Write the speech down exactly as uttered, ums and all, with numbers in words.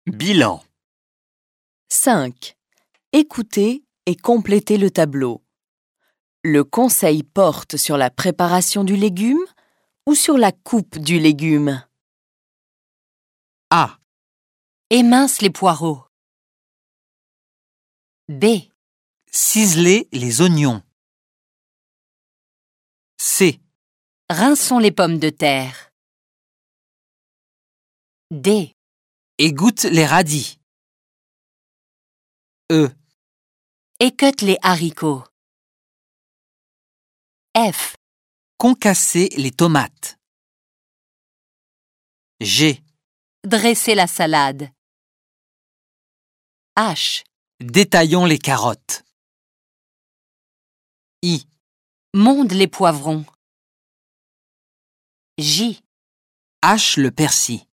Bilan. cinq. Écoutez et complétez le tableau. Le conseil porte sur la préparation du légume ou sur la coupe du légume? A. Émince les poireaux. B. Ciseler les oignons. C. Rinçons les pommes de terre. D. Égoutte les radis. E. Écotte les haricots. F. Concasser les tomates. G. Dresser la salade. H. Détaillons les carottes. I. Monde les poivrons. J. Hache le persil.